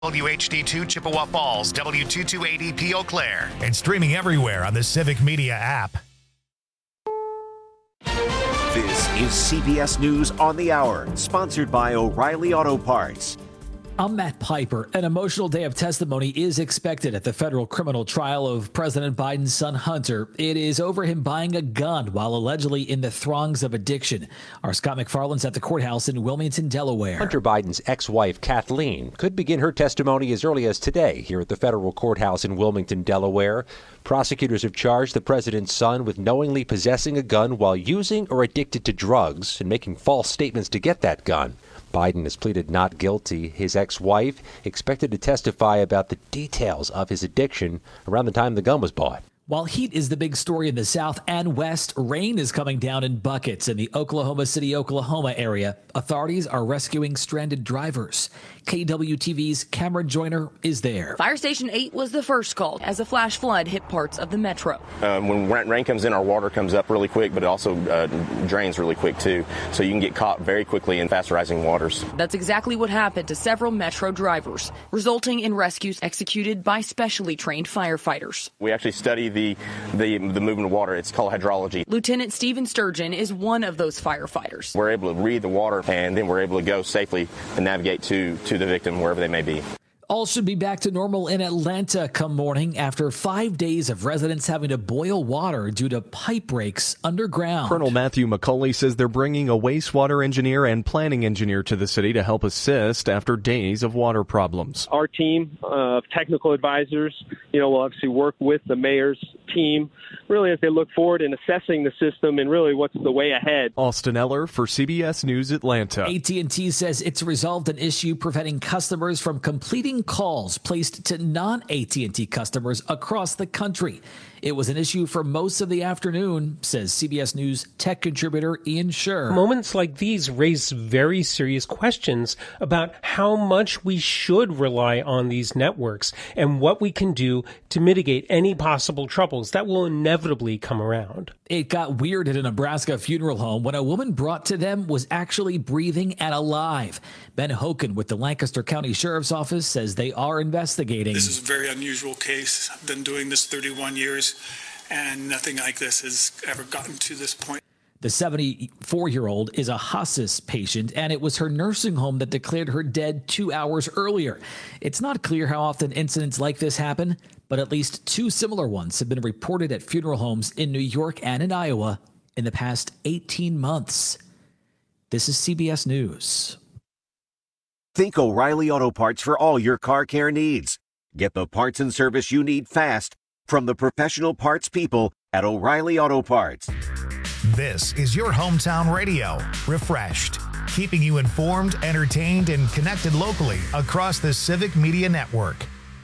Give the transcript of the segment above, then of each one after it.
WHD2 Chippewa Falls, W228EP Eau Claire, and streaming everywhere on the Civic Media app. This is CBS News on the Hour, sponsored by O'Reilly Auto Parts. I'm Matt Piper. An emotional day of testimony is expected at the federal criminal trial of President Biden's son, Hunter. It is over him buying a gun while allegedly in the throngs of addiction. Our Scott McFarland's at the courthouse in Wilmington, Delaware. Hunter Biden's ex-wife, Kathleen, could begin her testimony as early as today here at the federal courthouse in Wilmington, Delaware. Prosecutors have charged the president's son with knowingly possessing a gun while using or addicted to drugs and making false statements to get that gun. Biden has pleaded not guilty. His ex-wife expected to testify about the details of his addiction around the time the gun was bought. While heat is the big story in the South and West, rain is coming down in buckets in the Oklahoma City, Oklahoma area. Authorities are rescuing stranded drivers. KWTV's Cameron Joyner is there. Fire Station 8 was the first call as a flash flood hit parts of the metro. When rain comes in, our water comes up really quick, but it also drains really quick, too. So you can get caught very quickly in fast-rising waters. That's exactly what happened to several metro drivers, resulting in rescues executed by specially trained firefighters. We actually study the movement of water. It's called hydrology. Lieutenant Stephen Sturgeon is one of those firefighters. We're able to read the water, and then we're able to go safely and navigate to the victim wherever they may be. All should be back to normal in Atlanta come morning after 5 days of residents having to boil water due to pipe breaks underground. Colonel Matthew McCauley says they're bringing a wastewater engineer and planning engineer to the city to help assist after days of water problems. Our team of technical advisors, will obviously work with the mayor's team, really as they look forward in assessing the system and really what's the way ahead. Austin Eller for CBS News Atlanta. AT&T says it's resolved an issue preventing customers from completing calls placed to non-AT&T customers across the country. It was an issue for most of the afternoon, says CBS News tech contributor Ian Scher. Moments like these raise very serious questions about how much we should rely on these networks and what we can do to mitigate any possible troubles that will inevitably come around. It got weird at a Nebraska funeral home when a woman brought to them was actually breathing and alive. Ben Hoken with the Lancaster County Sheriff's Office says they are investigating. This is a very unusual case. I've been doing this 31 years, and nothing like this has ever gotten to this point. The 74-year-old is a hospice patient, and it was her nursing home that declared her dead 2 hours earlier. It's not clear how often incidents like this happen, but at least 2 similar ones have been reported at funeral homes in New York and in Iowa in the past 18 months. This is CBS News. Think O'Reilly Auto Parts for all your car care needs. Get the parts and service you need fast from the professional parts people at O'Reilly Auto Parts. This is your hometown radio, refreshed, keeping you informed, entertained, and connected locally across the Civic Media Network.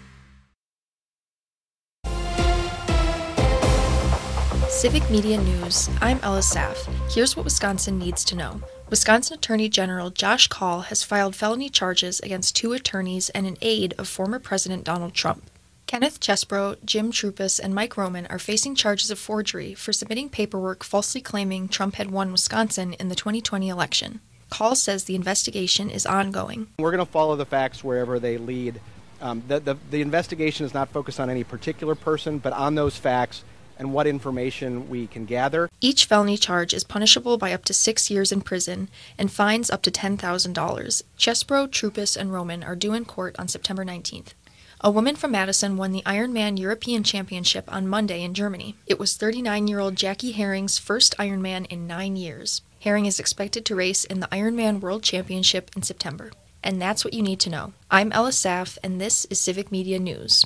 Civic Media News. I'm Ella Saff. Here's what Wisconsin needs to know. Wisconsin Attorney General Josh Kaul has filed felony charges against 2 attorneys and an aide of former President Donald Trump. Kenneth Chesbro, Jim Trupus, and Mike Roman are facing charges of forgery for submitting paperwork falsely claiming Trump had won Wisconsin in the 2020 election. Kaul says the investigation is ongoing. We're going to follow the facts wherever they lead. The investigation is not focused on any particular person, but on those facts and what information we can gather. Each felony charge is punishable by up to 6 years in prison and fines up to $10,000. Chesbro, Trupus, and Roman are due in court on September 19th. A woman from Madison won the Ironman European Championship on Monday in Germany. It was 39-year-old Jackie Herring's first Ironman in 9 years. Herring is expected to race in the Ironman World Championship in September. And that's what you need to know. I'm Ella Saff, and this is Civic Media News.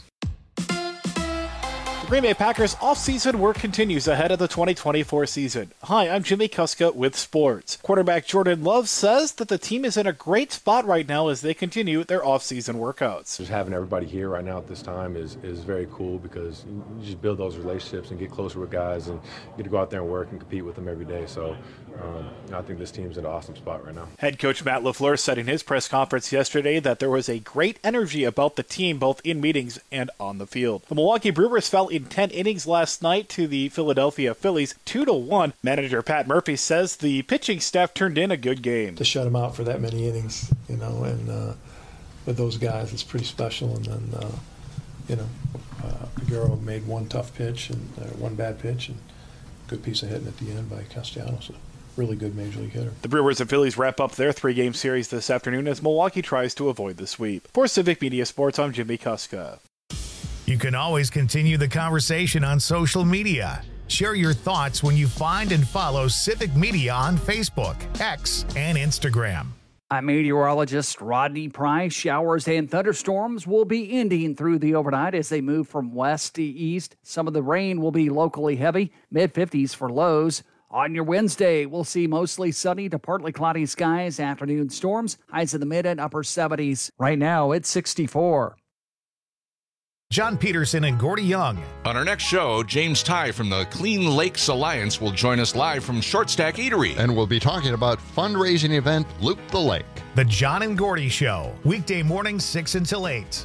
Green Bay Packers off-season work continues ahead of the 2024 season. Hi, I'm Jimmy Kuska with sports. Quarterback Jordan Love says that the team is in a great spot right now as they continue their off-season workouts. Just having everybody here right now at this time is very cool because you just build those relationships and get closer with guys and get to go out there and work and compete with them every day. So I think this team's in an awesome spot right now. Head coach Matt LaFleur said in his press conference yesterday that there was a great energy about the team both in meetings and on the field. The Milwaukee Brewers fell in 10 innings last night to the Philadelphia Phillies 2-1. Manager Pat Murphy says the pitching staff turned in a good game. To shut them out for that many innings, and those guys is pretty special. And then, Figueroa made one tough pitch and one bad pitch, and good piece of hitting at the end by Castellanos. A really good major league hitter. The Brewers and Phillies wrap up their 3-game series this afternoon as Milwaukee tries to avoid the sweep. For Civic Media Sports, I'm Jimmy Kuska. You can always continue the conversation on social media. Share your thoughts when you find and follow Civic Media on Facebook, X, and Instagram. I'm meteorologist Rodney Price. Showers and thunderstorms will be ending through the overnight as they move from west to east. Some of the rain will be locally heavy, mid-50s for lows. On your Wednesday, we'll see mostly sunny to partly cloudy skies, afternoon storms, highs in the mid and upper 70s. Right now, it's 64. John Peterson and Gordy Young. On our next show, James Ty from the Clean Lakes Alliance will join us live from Short Stack Eatery. And we'll be talking about fundraising event Loop the Lake. The John and Gordy Show, weekday mornings 6 until 8.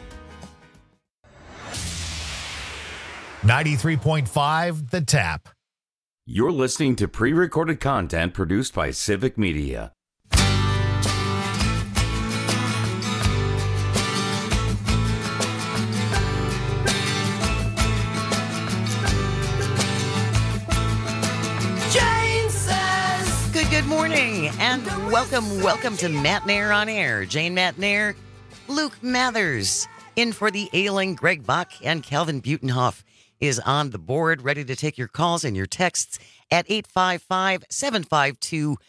93.5 The Tap. You're listening to pre-recorded content produced by Civic Media. Good morning, and welcome to Matt Nair on Air. Jane Matt Nair, Luke Mathers, in for the ailing Greg Bach, and Calvin Butenhoff is on the board, ready to take your calls and your texts at 855-752-4842,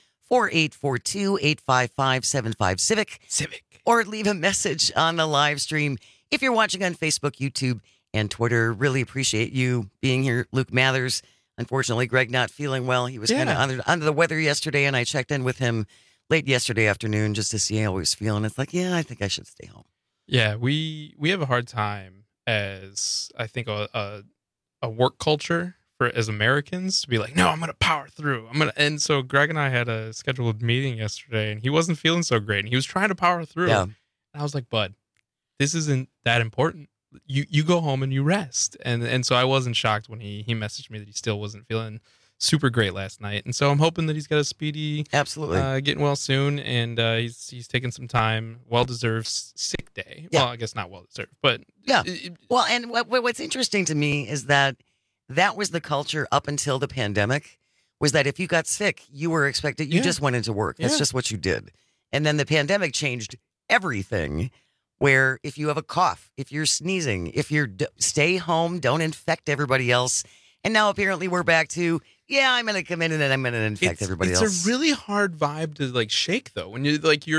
855-75-CIVIC, or leave a message on the live stream if you're watching on Facebook, YouTube, and Twitter. Really appreciate you being here, Luke Mathers. Unfortunately, Greg not feeling well. He was kind of under the weather yesterday, and I checked in with him late yesterday afternoon just to see how he was feeling. It's like, I think I should stay home. Yeah, we have a hard time as, I think, a work culture as Americans to be like, no, I'm going to power through. And so Greg and I had a scheduled meeting yesterday, and he wasn't feeling so great, and he was trying to power through. Yeah. And I was like, bud, this isn't that important. You go home and you rest. And so I wasn't shocked when he messaged me that he still wasn't feeling super great last night. And so I'm hoping that he's got a speedy, getting well soon. And he's taking some time, well-deserved sick day. Yeah. Well, I guess not well-deserved, but yeah. Well, and what's interesting to me is that was the culture up until the pandemic, was that if you got sick, you were expected, you just went into work. That's just what you did. And then the pandemic changed everything. Where if you have a cough, if you're sneezing, if you're stay home, don't infect everybody else. And now apparently we're back to, I'm going to come in and then I'm going to infect everybody else. It's a really hard vibe to shake though. When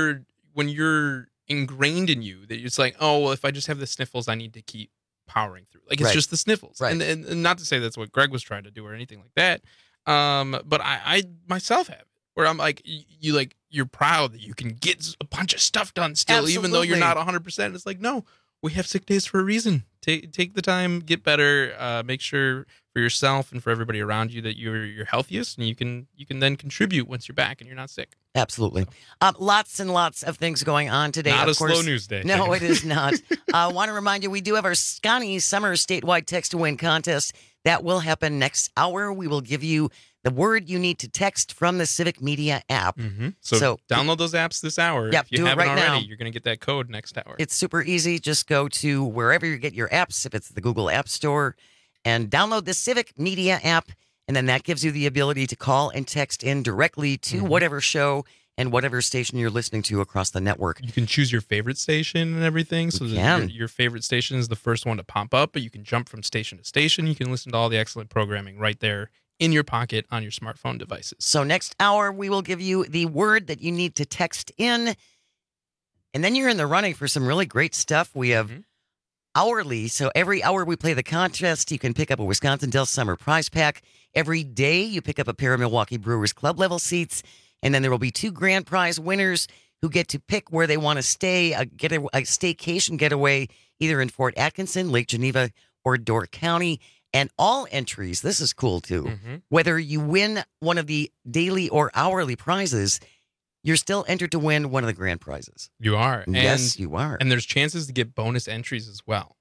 you're ingrained in you that it's like, oh, well, if I just have the sniffles, I need to keep powering through. Like it's just the sniffles. Right. And not to say that's what Greg was trying to do or anything like that. But I myself have it. Where I'm like, you're proud that you can get a bunch of stuff done still, Absolutely. Even though you're not 100%. It's like, no, we have sick days for a reason. Take the time, get better, make sure for yourself and for everybody around you that you're healthiest, and you can then contribute once you're back and you're not sick. Absolutely. Lots and lots of things going on today. Not of a slow news day. No, it is not. I want to remind you, we do have our Scotty Summer statewide text to win contest. That will happen next hour. We will give you the word you need to text from the Civic Media app. Mm-hmm. So download those apps this hour. Yep, if you haven't already, you're going to get that code next hour. It's super easy. Just go to wherever you get your apps, if it's the Google App Store, and download the Civic Media app. And then that gives you the ability to call and text in directly to whatever show and whatever station you're listening to across the network. You can choose your favorite station and everything. So your favorite station is the first one to pop up, but you can jump from station to station. You can listen to all the excellent programming right there in your pocket on your smartphone devices. So next hour, we will give you the word that you need to text in. And then you're in the running for some really great stuff. We have hourly. So every hour we play the contest, you can pick up a Wisconsin Dells Summer Prize Pack. Every day you pick up a pair of Milwaukee Brewers Club level seats. And then there will be 2 grand prize winners who get to pick where they want to stay, get a staycation getaway, either in Fort Atkinson, Lake Geneva, or Door County. And all entries, this is cool too, whether you win one of the daily or hourly prizes, you're still entered to win one of the grand prizes. You are. Yes, you are. And there's chances to get bonus entries as well.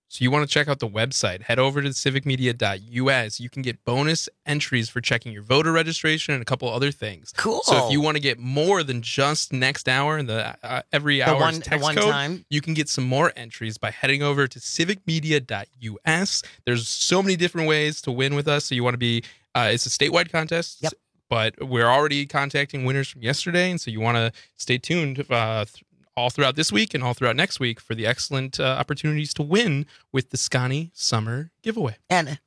So you want to check out the website, head over to civicmedia.us. You can get bonus entries for checking your voter registration and a couple other things. Cool. So if you want to get more than just next hour and the every hour's text one code, time. you can get some more entries by heading over to civicmedia.us. There's so many different ways to win with us. So you want to be, it's a statewide contest. Yep. But we're already contacting winners from yesterday, and so you want to stay tuned all throughout this week and all throughout next week for the excellent opportunities to win with the Scani Summer Giveaway. And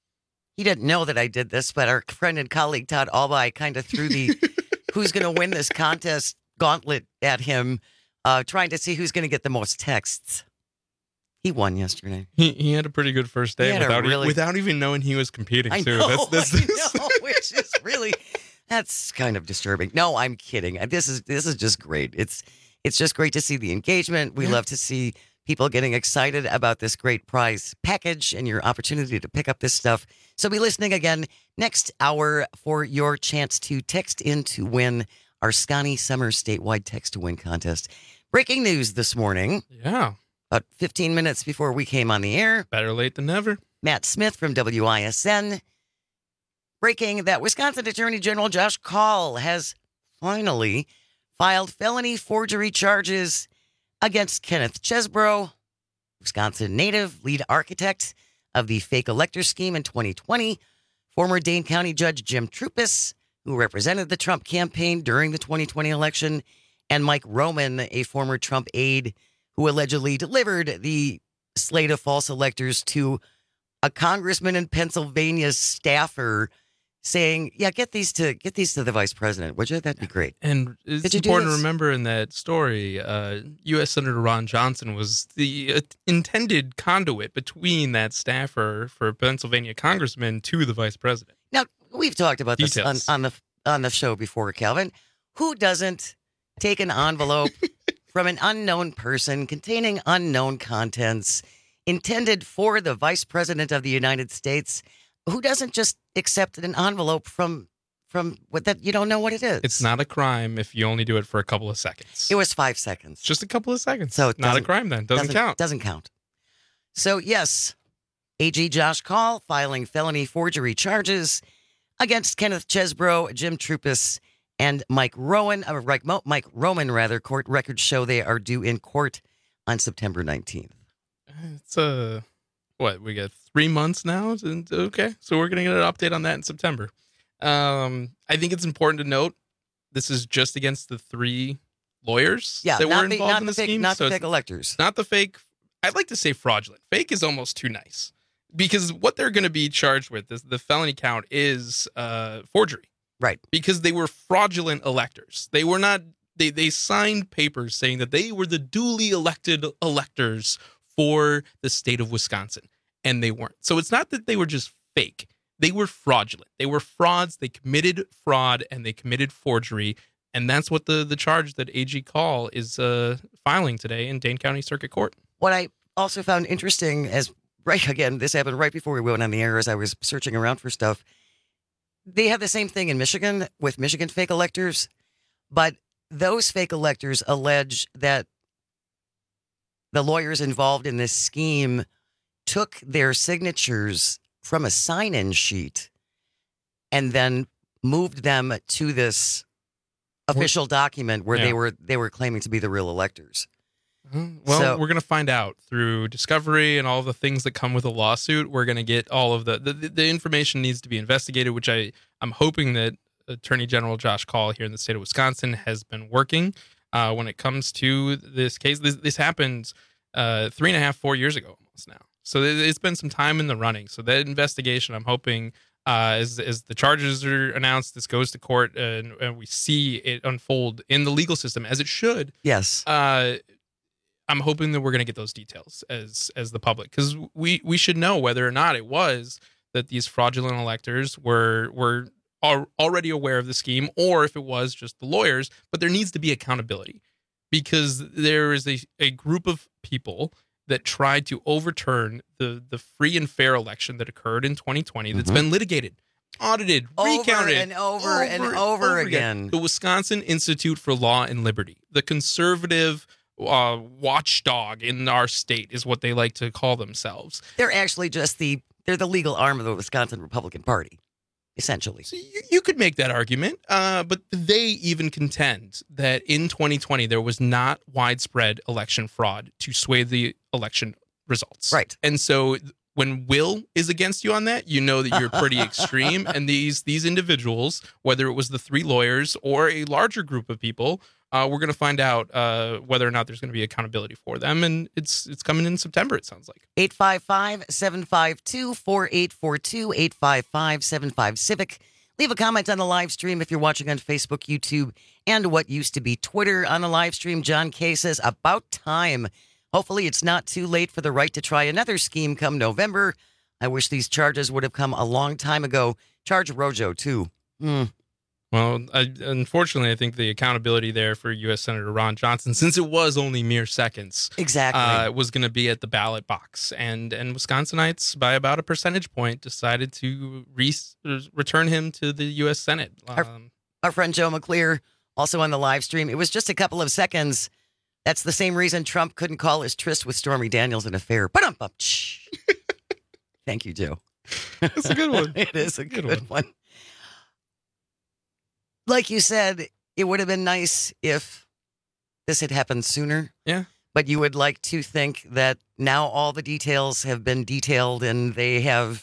he didn't know that I did this, but our friend and colleague Todd Alby kind of threw the who's going to win this contest gauntlet at him, trying to see who's going to get the most texts. He won yesterday. He had a pretty good first day without even knowing he was competing, I too. know, which is really, that's kind of disturbing. No, I'm kidding. This is just great. It's just great to see the engagement. We love to see people getting excited about this great prize package and your opportunity to pick up this stuff. So be listening again next hour for your chance to text in to win our Scani Summer Statewide Text to Win contest. Breaking news this morning. Yeah. About 15 minutes before we came on the air. Better late than never. Matt Smith from WISN. Breaking that Wisconsin Attorney General Josh Kaul has finally filed felony forgery charges against Kenneth Chesbro, Wisconsin native, lead architect of the fake elector scheme in 2020, former Dane County Judge Jim Troupis, who represented the Trump campaign during the 2020 election, and Mike Roman, a former Trump aide who allegedly delivered the slate of false electors to a congressman in Pennsylvania's staffer, saying, "Yeah, get these to the vice president, would you? That'd be great." And it's important to remember in that story, U.S. Senator Ron Johnson was the intended conduit between that staffer for Pennsylvania congressman to the vice president. Now, we've talked about Details. this on the show before, Calvin. Who doesn't take an envelope from an unknown person containing unknown contents intended for the vice president of the United States? Who doesn't just accept an envelope from what that you don't know what it is? It's not a crime if you only do it for a couple of seconds. It was 5 seconds. Just a couple of seconds. So not a crime then. Doesn't count. Doesn't count. So yes, AG Josh Kaul filing felony forgery charges against Kenneth Chesbro, Jim Troupis, and Mike Roman. Court records show they are due in court on September 19th. It's what, we got 3 months now? Okay, so we're going to get an update on that in September. I think it's important to note this is just against the 3 lawyers that were involved in the scheme. Not the fake electors. Not the fake. I'd like to say fraudulent. Fake is almost too nice because what they're going to be charged with, the felony count, is forgery. Right. Because they were fraudulent electors. They were not. They signed papers saying that they were the duly elected electors for the state of Wisconsin, and they weren't. So it's not that they were just fake. They were fraudulent. They were frauds. They committed fraud, and they committed forgery, and that's what the charge that AG Kaul is filing today in Dane County Circuit Court. What I also found interesting, this happened right before we went on the air as I was searching around for stuff. They have the same thing in Michigan with Michigan fake electors, but those fake electors allege that the lawyers involved in this scheme took their signatures from a sign-in sheet and then moved them to this official document where they were claiming to be the real electors. Well, we're going to find out through discovery and all the things that come with a lawsuit. We're going to get all of the information needs to be investigated, which I'm hoping that Attorney General Josh Kaul here in the state of Wisconsin has been working when it comes to this case. This happened 3.5-4 years ago almost now. So it's been some time in the running. So that investigation, I'm hoping, as the charges are announced, this goes to court and we see it unfold in the legal system as it should. Yes. I'm hoping that we're going to get those details as the public, because we should know whether or not it was that these fraudulent electors were already aware of the scheme, or if it was just the lawyers. But there needs to be accountability, because there is a group of people that tried to overturn the free and fair election that occurred in 2020 that's been litigated, audited, recounted over and over again. The Wisconsin Institute for Law and Liberty, the conservative watchdog in our state, is what they like to call themselves. They're actually just they're the legal arm of the Wisconsin Republican Party, essentially. So you could make that argument, but they even contend that in 2020 there was not widespread election fraud to sway the election results. Right. And so when will is against you on that, you know that you're pretty extreme. And these individuals, whether it was the 3 lawyers or a larger group of people, we're going to find out whether or not there's going to be accountability for them. And it's coming in September, it sounds like. 855-752-4842, 855-75-CIVIC. Leave a comment on the live stream if you're watching on Facebook, YouTube, and what used to be Twitter. On the live stream, John K. says, about time. Hopefully it's not too late for the right to try another scheme come November. I wish these charges would have come a long time ago. Charge Rojo, too. Well, unfortunately, I think the accountability there for U.S. Senator Ron Johnson, since it was only mere seconds, was going to be at the ballot box. And Wisconsinites, by about a percentage point, decided to return him to the U.S. Senate. Our friend Joe McClear, also on the live stream, it was just a couple of seconds. That's the same reason Trump couldn't call his tryst with Stormy Daniels an affair. Thank you, Joe. That's a good one. It is a good one. Like you said, it would have been nice if this had happened sooner. Yeah. But you would like to think that now all the details have been detailed and they have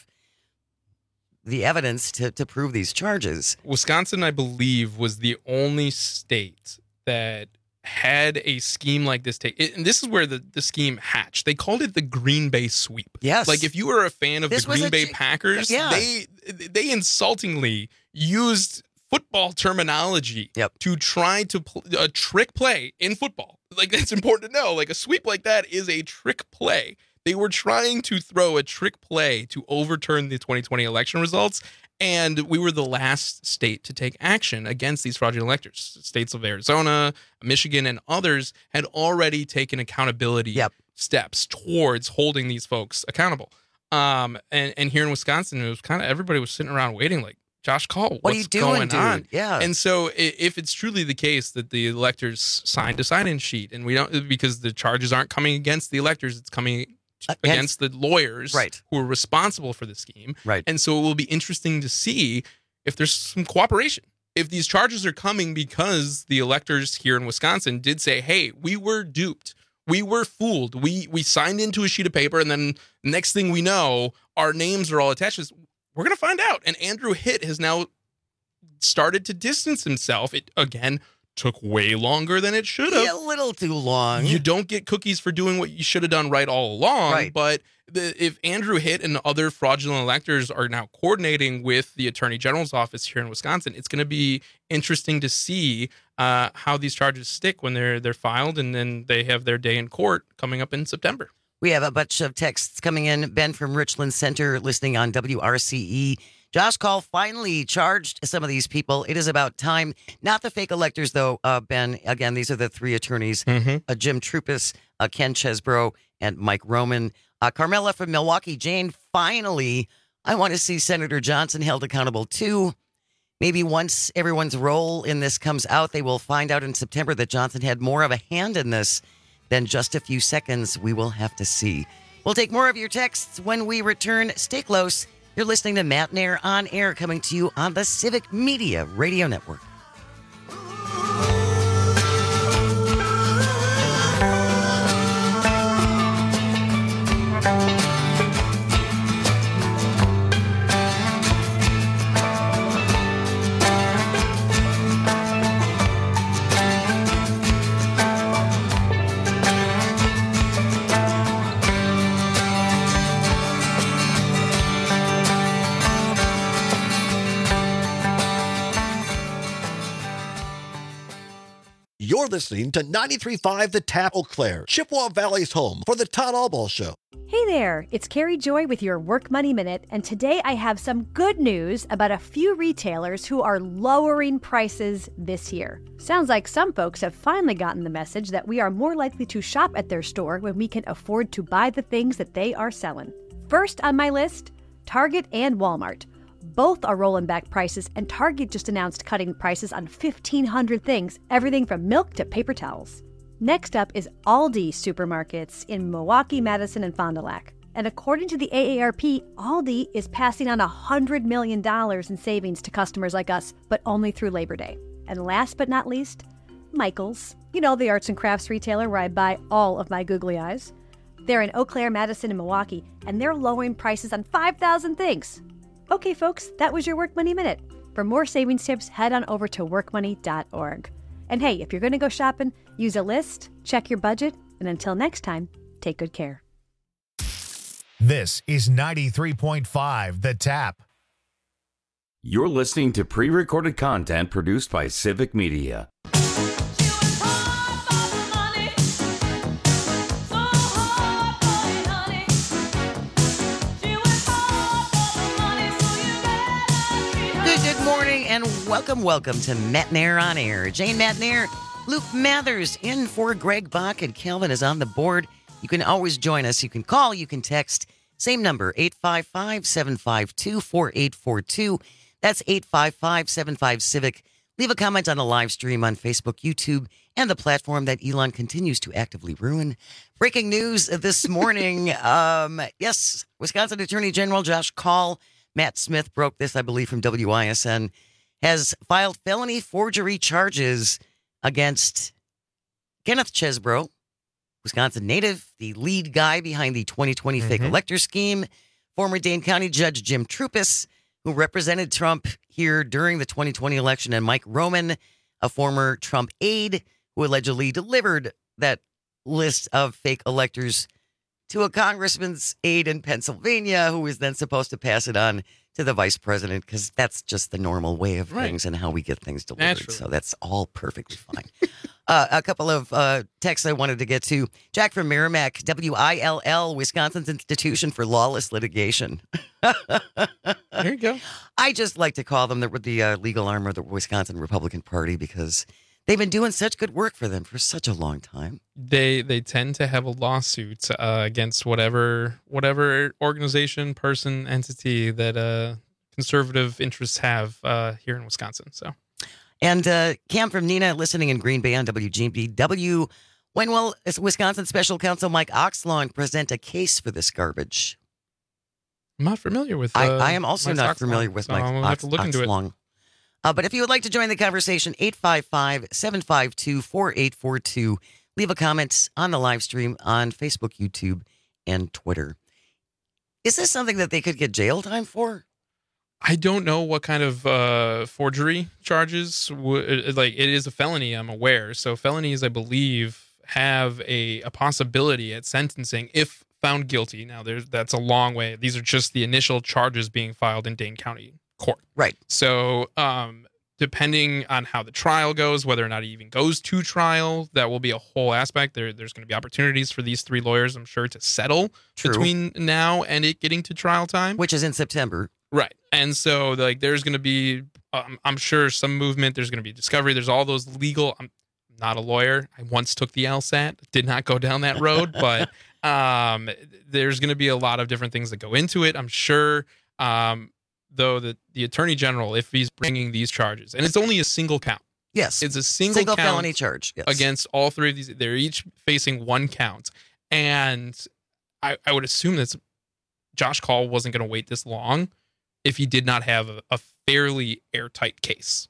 the evidence to prove these charges. Wisconsin, I believe, was the only state that had a scheme like this and this is where the scheme hatched. They called it the Green Bay sweep. Yes. Like if you were a fan of the Green Bay Packers, they insultingly used football terminology to try to a trick play in football. Like, that's important to know. Like, a sweep like that is a trick play. They were trying to throw a trick play to overturn the 2020 election results, and we were the last state to take action against these fraudulent electors. States of Arizona, Michigan, and others had already taken accountability steps towards holding these folks accountable. And here in Wisconsin, it was kind of everybody was sitting around waiting like, Josh, call. What are you doing, going on? Dude? Yeah. And so if it's truly the case that the electors signed a sign-in sheet, and we don't, because the charges aren't coming against the electors, it's coming against the lawyers who are responsible for the scheme. Right. And so it will be interesting to see if there's some cooperation. If these charges are coming because the electors here in Wisconsin did say, hey, we were duped. We were fooled. We signed into a sheet of paper, and then next thing we know, our names are all attached. We're going to find out. And Andrew Hitt has now started to distance himself. It, again, took way longer than it should have. Yeah, a little too long. You don't get cookies for doing what you should have done right all along. Right. But if Andrew Hitt and other fraudulent electors are now coordinating with the Attorney General's office here in Wisconsin, it's going to be interesting to see how these charges stick when they're filed, and then they have their day in court coming up in September. We have a bunch of texts coming in. Ben from Richland Center listening on WRCE. Josh Call finally charged some of these people. It is about time. Not the fake electors, though, Ben. Again, these are the 3 attorneys, Jim Trupis, Ken Chesbro, and Mike Roman. Carmela from Milwaukee. Jane, finally, I want to see Senator Johnson held accountable, too. Maybe once everyone's role in this comes out, they will find out in September that Johnson had more of a hand in this than just a few seconds. We will have to see. We'll take more of your texts when we return. Stay close. You're listening to Matt Nair on Air, coming to you on the Civic Media Radio Network. You're listening to 93.5 The Tap Eau Claire, Chippewa Valley's home for the Todd Albaugh Show. Hey there, it's Carrie Joy with your Work Money Minute, and today I have some good news about a few retailers who are lowering prices this year. Sounds like some folks have finally gotten the message that we are more likely to shop at their store when we can afford to buy the things that they are selling. First on my list, Target and Walmart. Both are rolling back prices, and Target just announced cutting prices on 1,500 things, everything from milk to paper towels. Next up is Aldi supermarkets in Milwaukee, Madison, and Fond du Lac. And according to the AARP, Aldi is passing on $100 million in savings to customers like us, but only through Labor Day. And last but not least, Michael's. You know, the arts and crafts retailer where I buy all of my googly eyes. They're in Eau Claire, Madison, and Milwaukee, and they're lowering prices on 5,000 things. Okay, folks, that was your Work Money Minute. For more savings tips, head on over to workmoney.org. And hey, if you're going to go shopping, use a list, check your budget, and until next time, take good care. This is 93.5 The Tap. You're listening to pre-recorded content produced by Civic Media. Good morning and welcome to Matnair on Air. Jane Matnair, Luke Mathers in for Greg Bach, and Calvin is on the board. You can always join us. You can call, you can text. Same number, 855-752-4842. That's 855-75-CIVIC. Leave a comment on the live stream on Facebook, YouTube, and the platform that Elon continues to actively ruin. Breaking news this morning. Yes, Wisconsin Attorney General Josh Kaul, Matt Smith broke this, I believe, from WISN, has filed felony forgery charges against Kenneth Chesbro, Wisconsin native, the lead guy behind the 2020 fake elector scheme, former Dane County Judge Jim Troupis, who represented Trump here during the 2020 election, and Mike Roman, a former Trump aide who allegedly delivered that list of fake electors to a congressman's aide in Pennsylvania, who was then supposed to pass it on to the vice president, because that's just the normal way of things and how we get things delivered. Naturally. So that's all perfectly fine. A couple of texts I wanted to get to. Jack from Merrimack, WILL, Wisconsin's Institution for Lawless Litigation. There you go. I just like to call them the legal arm of the Wisconsin Republican Party, because they've been doing such good work for them for such a long time. They tend to have a lawsuit against whatever organization, person, entity that conservative interests have here in Wisconsin. So, and Cam from Nina, listening in Green Bay on WGBW. When will Wisconsin Special Counsel Mike Oxlong present a case for this garbage? I'm not familiar with. I am also not familiar with Mike Oxlong. But if you would like to join the conversation, 855-752-4842. Leave a comment on the live stream on Facebook, YouTube, and Twitter. Is this something that they could get jail time for? I don't know what kind of forgery charges. It is a felony, I'm aware. So felonies, I believe, have a possibility at sentencing if found guilty. Now, that's a long way. These are just the initial charges being filed in Dane County court. Right. So, depending on how the trial goes, whether or not it even goes to trial, that will be a whole aspect. There's going to be opportunities for these three lawyers, I'm sure, to settle between now and it getting to trial time. Which is in September. Right. And so, there's going to be, I'm sure, some movement. There's going to be discovery. There's all those legal, I'm not a lawyer. I once took the LSAT. Did not go down that road. But there's going to be a lot of different things that go into it, I'm sure. Though the Attorney General, if he's bringing these charges, and it's only a single count. Yes. It's a single count felony charge against all three of these. They're each facing one count. And I would assume that Josh Kaul wasn't going to wait this long if he did not have a fairly airtight case.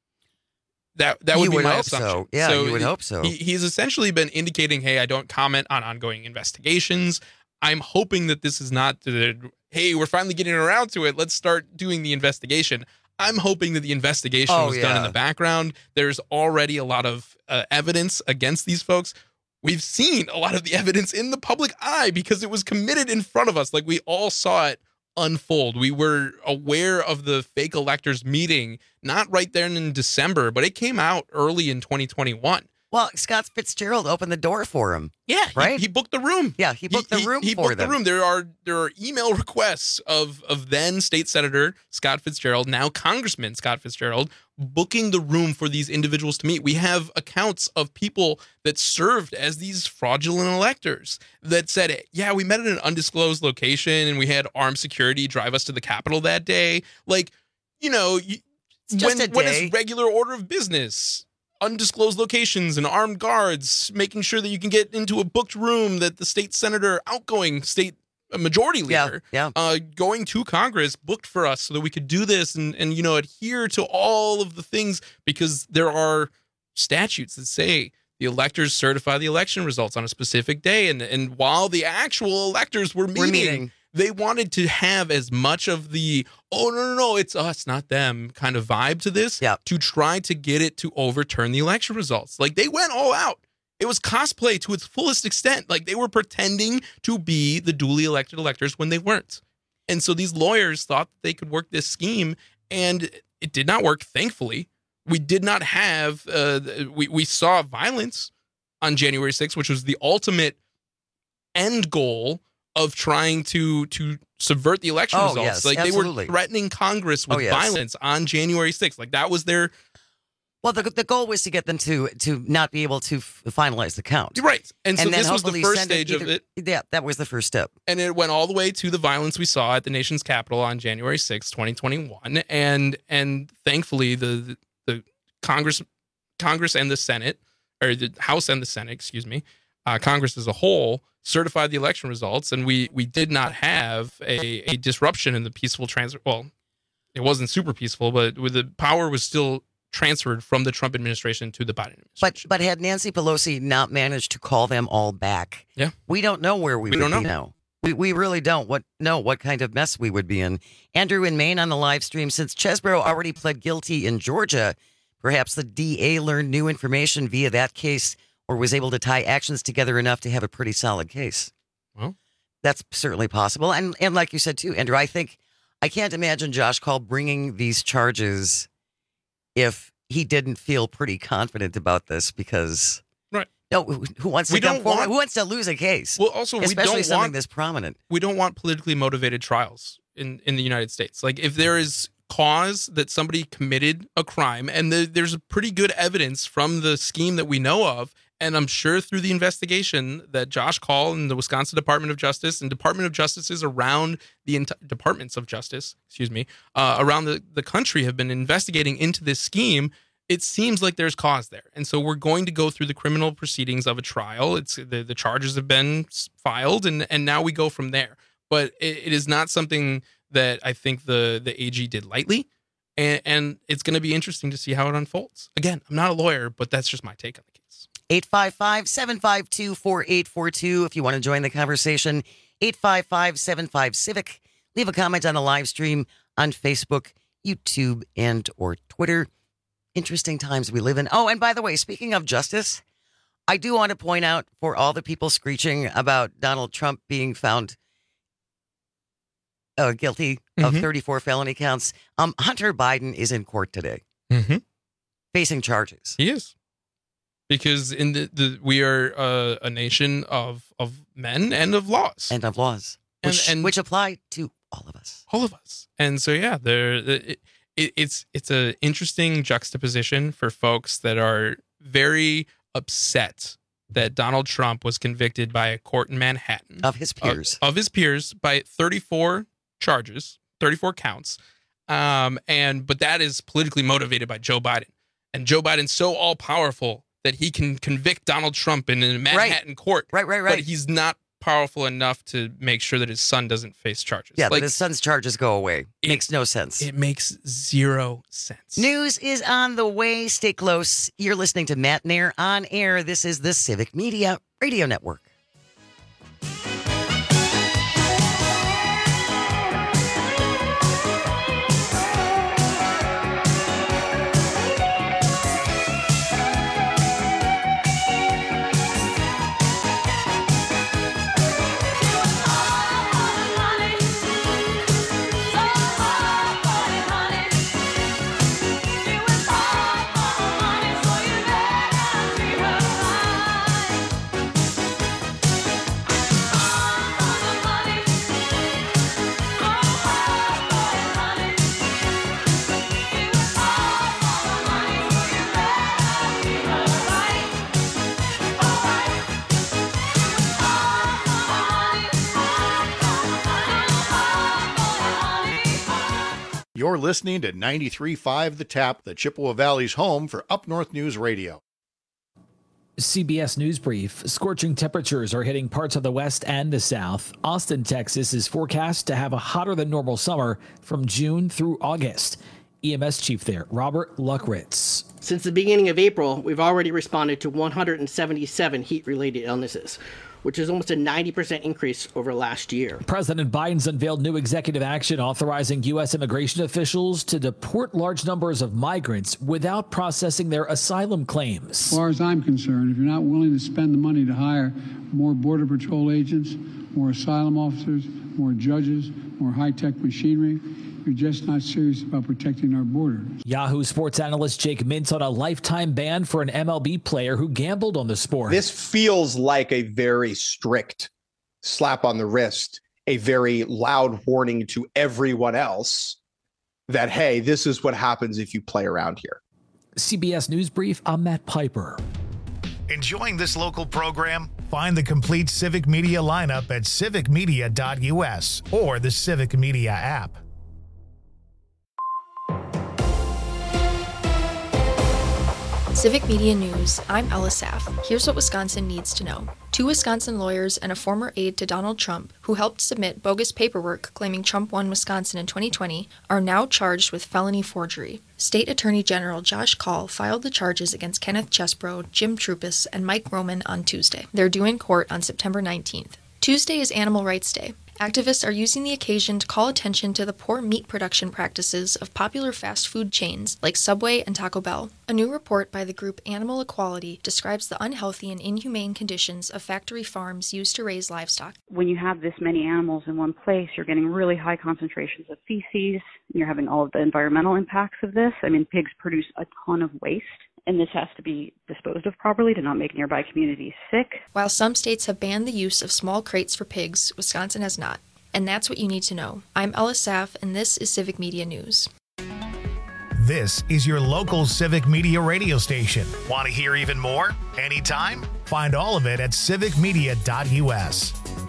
That would be my assumption. So. Yeah, you would hope so. He's essentially been indicating, hey, I don't comment on ongoing investigations. I'm hoping that this is not hey, we're finally getting around to it. Let's start doing the investigation. I'm hoping that the investigation was done in the background. There's already a lot of evidence against these folks. We've seen a lot of the evidence in the public eye because it was committed in front of us. We all saw it unfold. We were aware of the fake electors meeting, not right there in December, but it came out early in 2021. Well, Scott Fitzgerald opened the door for him. Yeah, right. He booked the room. Yeah, he booked the room he for booked them. The room. There are email requests of then State Senator Scott Fitzgerald, now Congressman Scott Fitzgerald, booking the room for these individuals to meet. We have accounts of people that served as these fraudulent electors that said, yeah, we met at an undisclosed location and we had armed security drive us to the Capitol that day. When it's regular order of business, undisclosed locations and armed guards, making sure that you can get into a booked room that the state senator, outgoing state majority leader, going to Congress, booked for us so that we could do this and adhere to all of the things, because there are statutes that say the electors certify the election results on a specific day. And while the actual electors were meeting, they wanted to have as much of the, oh, no, it's us, not them kind of vibe to this to try to get it to overturn the election results. Like, they went all out. It was cosplay to its fullest extent. Like, they were pretending to be the duly elected electors when they weren't. And so these lawyers thought that they could work this scheme, and it did not work, thankfully. We did not have, we saw violence on January 6th, which was the ultimate end goal of trying to subvert the election results. Yes, like, absolutely. They were threatening Congress with violence on January 6th. Like, that was their... Well, the goal was to get them to not be able to finalize the count. Right. And so this was the first stage of it. Yeah, that was the first step. And it went all the way to the violence we saw at the nation's capital on January 6th, 2021. And thankfully, the Congress and the Senate, or the House and the Senate, excuse me, Congress as a whole, certified the election results, and we did not have a disruption in the peaceful transfer. Well, it wasn't super peaceful, but the power was still transferred from the Trump administration to the Biden administration. But had Nancy Pelosi not managed to call them all back, we don't know where we would be now. We really don't know what kind of mess we would be in. Andrew in Maine on the live stream, since Chesbro already pled guilty in Georgia, perhaps the DA learned new information via that case, or was able to tie actions together enough to have a pretty solid case. Well, that's certainly possible. And like you said, too, Andrew, I can't imagine Josh Kaul bringing these charges if he didn't feel pretty confident about this, because who wants to come forward? Who wants to lose a case? Well, also, especially something this prominent. We don't want politically motivated trials in the United States. Like, if there is cause that somebody committed a crime, and there's a pretty good evidence from the scheme that we know of, and I'm sure through the investigation that Josh Kaul and the Wisconsin Department of Justice and Department of Justices around the departments of justice, around the country have been investigating into this scheme, it seems like there's cause there. And so we're going to go through the criminal proceedings of a trial. It's the charges have been filed, and now we go from there. But it is not something that I think the AG did lightly. And it's going to be interesting to see how it unfolds. Again, I'm not a lawyer, but that's just my take on the case. 855-752-4842 if you want to join the conversation. 855-75-CIVIC. Leave a comment on the live stream on Facebook, YouTube, and or Twitter. Interesting times we live in. Oh, and by the way, speaking of justice, I do want to point out, for all the people screeching about Donald Trump being found guilty of 34 felony counts, Hunter Biden is in court today, facing charges. He is. Because in we are a nation of men and of laws. And of laws. Which apply to all of us. All of us. And so, yeah, it's an interesting juxtaposition for folks that are very upset that Donald Trump was convicted by a court in Manhattan. Of his peers. Of his peers by 34 charges, 34 counts. But that is politically motivated by Joe Biden. And Joe Biden's so all-powerful that he can convict Donald Trump in a Manhattan court. Right. But he's not powerful enough to make sure that his son doesn't face charges. Yeah, like, his son's charges go away. Makes no sense. It makes zero sense. News is on the way. Stay close. You're listening to Matt Nair on air. This is the Civic Media Radio Network. You're listening to 93.5 The Tap, the Chippewa Valley's home for Up North News Radio. CBS News Brief. Scorching temperatures are hitting parts of the west and the south. Austin, Texas is forecast to have a hotter than normal summer from June through August. EMS chief there, Robert Luckritz. Since the beginning of April, we've already responded to 177 heat-related illnesses, which is almost a 90% increase over last year. President Biden's unveiled new executive action authorizing U.S. immigration officials to deport large numbers of migrants without processing their asylum claims. As far as I'm concerned, if you're not willing to spend the money to hire more Border Patrol agents, more asylum officers, more judges, more high-tech machinery, you're just not serious about protecting our border. Yahoo Sports analyst Jake Mintz on a lifetime ban for an MLB player who gambled on the sport. This feels like a very strict slap on the wrist, a very loud warning to everyone else that, hey, this is what happens if you play around here. CBS News Brief, I'm Matt Piper. Enjoying this local program? Find the complete Civic Media lineup at civicmedia.us or the Civic Media app. Civic Media News, I'm Ella Saff. Here's what Wisconsin needs to know. 2 Wisconsin lawyers and a former aide to Donald Trump, who helped submit bogus paperwork claiming Trump won Wisconsin in 2020, are now charged with felony forgery. State Attorney General Josh Kaul filed the charges against Kenneth Chesbro, Jim Troupis, and Mike Roman on Tuesday. They're due in court on September 19th. Tuesday is Animal Rights Day. Activists are using the occasion to call attention to the poor meat production practices of popular fast food chains like Subway and Taco Bell. A new report by the group Animal Equality describes the unhealthy and inhumane conditions of factory farms used to raise livestock. When you have this many animals in one place, you're getting really high concentrations of feces. You're having all of the environmental impacts of this. I mean, pigs produce a ton of waste, and this has to be disposed of properly to not make nearby communities sick. While some states have banned the use of small crates for pigs, Wisconsin has not. And that's what you need to know. I'm Ella Saff, and this is Civic Media News. This is your local Civic Media radio station. Want to hear even more? Anytime? Find all of it at civicmedia.us.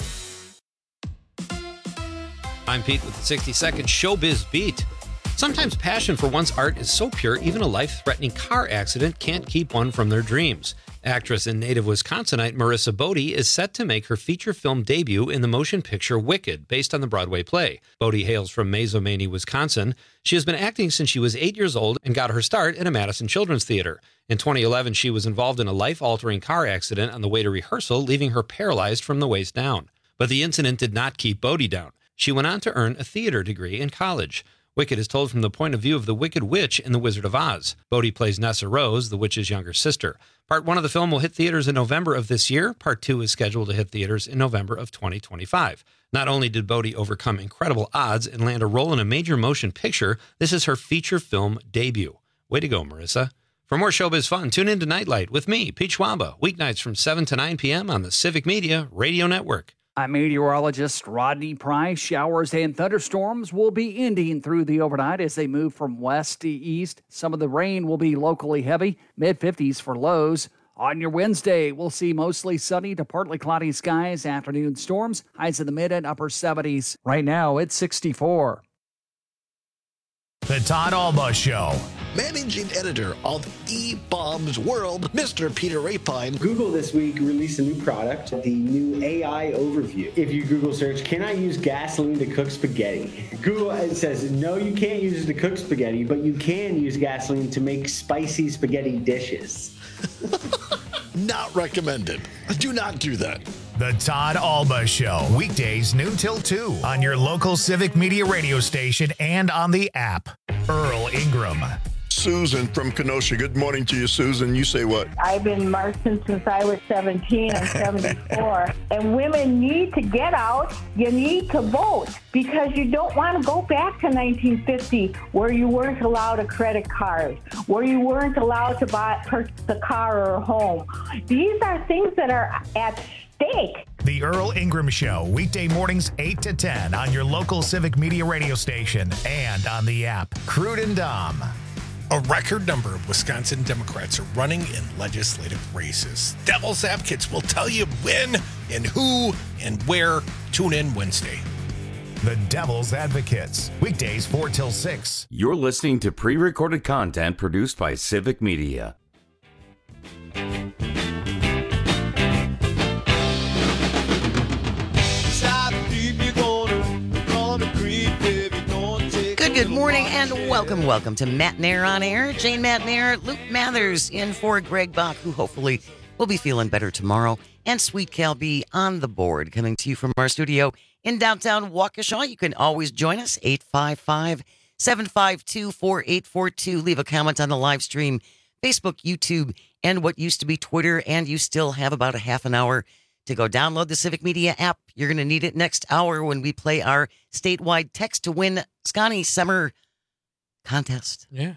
I'm Pete with the 60-second Showbiz Beat. Sometimes passion for one's art is so pure, even a life-threatening car accident can't keep one from their dreams. Actress and native Wisconsinite Marissa Bodie is set to make her feature film debut in the motion picture Wicked, based on the Broadway play. Bodie hails from Mazomanie, Wisconsin. She has been acting since she was 8 years old and got her start at a Madison Children's Theater. In 2011, she was involved in a life-altering car accident on the way to rehearsal, leaving her paralyzed from the waist down. But the incident did not keep Bodie down. She went on to earn a theater degree in college. Wicked is told from the point of view of the Wicked Witch in The Wizard of Oz. Bodie plays Nessa Rose, the witch's younger sister. Part 1 of the film will hit theaters in November of this year. Part 2 is scheduled to hit theaters in November of 2025. Not only did Bodie overcome incredible odds and land a role in a major motion picture, this is her feature film debut. Way to go, Marissa. For more showbiz fun, tune in to Nightlight with me, Pete Schwaba, weeknights from 7 to 9 p.m. on the Civic Media Radio Network. I'm meteorologist Rodney Price. Showers and thunderstorms will be ending through the overnight as they move from west to east. Some of the rain will be locally heavy, mid-50s for lows. On your Wednesday, we'll see mostly sunny to partly cloudy skies, afternoon storms, highs in the mid and upper 70s. Right now, it's 64. The Todd Alba Show. Managing editor of eBaum's World, Mr. Peter Rapine. Google this week released a new product, the new AI Overview. If you Google search, can I use gasoline to cook spaghetti? Google says, no, you can't use it to cook spaghetti, but you can use gasoline to make spicy spaghetti dishes. Not recommended. Do not do that. The Todd Alba Show, weekdays noon till 2 on your local Civic Media radio station and on the app. Earl Ingram. Susan from Kenosha. Good morning to you, Susan. You say what? I've been marching since I was 17. I'm 74. And women need to get out. You need to vote because you don't want to go back to 1950 where you weren't allowed a credit card, where you weren't allowed to purchase a car or a home. These are things that are at stake. The Earl Ingram Show, weekday mornings 8 to 10 on your local Civic Media radio station and on the app. Crude and Dom. A record number of Wisconsin Democrats are running in legislative races. Devil's Advocates will tell you when and who and where. Tune in Wednesday. The Devil's Advocates, weekdays 4 till 6. You're listening to pre-recorded content produced by Civic Media. Good morning and welcome to Matt Nair on Air. Jane Matt Nair, Luke Mathers in for Greg Bach, who hopefully will be feeling better tomorrow, and Sweet Cal B on the board, coming to you from our studio in downtown Waukesha. You can always join us, 855-752-4842. Leave a comment on the live stream, Facebook, YouTube, and what used to be Twitter, and you still have about a half an hour to go download the Civic Media app. You're going to need it next hour when we play our statewide text to win Scotty Summer contest. Yeah.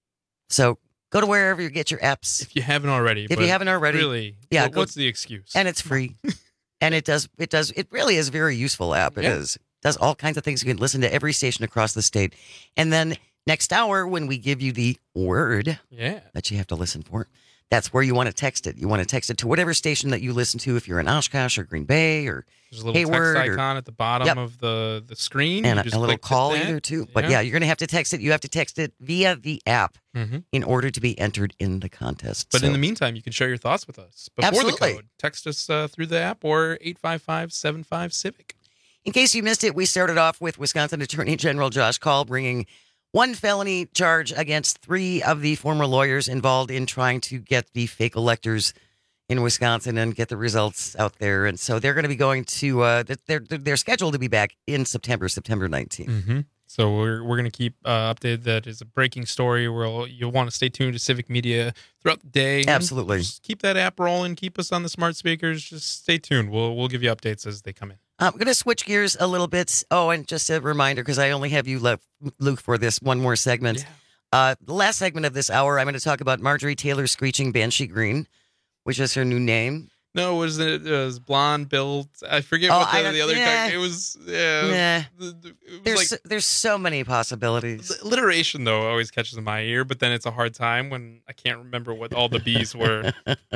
So go to wherever you get your apps. If you haven't already. Really, yeah. What's the excuse? And it's free. And it really is a very useful app. It is. It does all kinds of things. You can listen to every station across the state. And then next hour, when we give you the word that you have to listen for, that's where you want to text it. You want to text it to whatever station that you listen to, if you're in Oshkosh or Green Bay or there's a little Hayward text icon at the bottom of the screen. And a little call either, too. But yeah, you're going to have to text it. You have to text it via the app in order to be entered in the contest. But in the meantime, you can share your thoughts with us before the code. Text us through the app or 855-75-CIVIC. In case you missed it, we started off with Wisconsin Attorney General Josh Kaul bringing one felony charge against 3 of the former lawyers involved in trying to get the fake electors in Wisconsin and get the results out there. And so they're going to be going to, they're scheduled to be back in September 19th. Mm-hmm. So we're going to keep updated. That is a breaking story. You'll want to stay tuned to Civic Media throughout the day. Absolutely. Just keep that app rolling. Keep us on the smart speakers. Just stay tuned. We'll give you updates as they come in. I'm going to switch gears a little bit. Oh, and just a reminder, because I only have you left, Luke, for this one more segment. Yeah. The last segment of this hour, I'm going to talk about Marjorie Taylor Screeching Banshee Green, which is her new name. No, it was blonde built. I forget what the other guy. It was. Yeah. There's so many possibilities. The alliteration though always catches my ear, but then it's a hard time when I can't remember what all the B's were.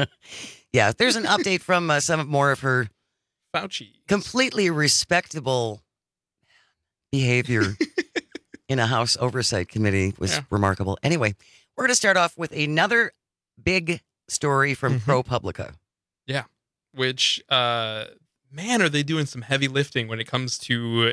Yeah, there's an update from some more of her Fauci completely respectable behavior in a House Oversight Committee was remarkable. Anyway, we're going to start off with another big story from ProPublica. Yeah, which, man, are they doing some heavy lifting when it comes to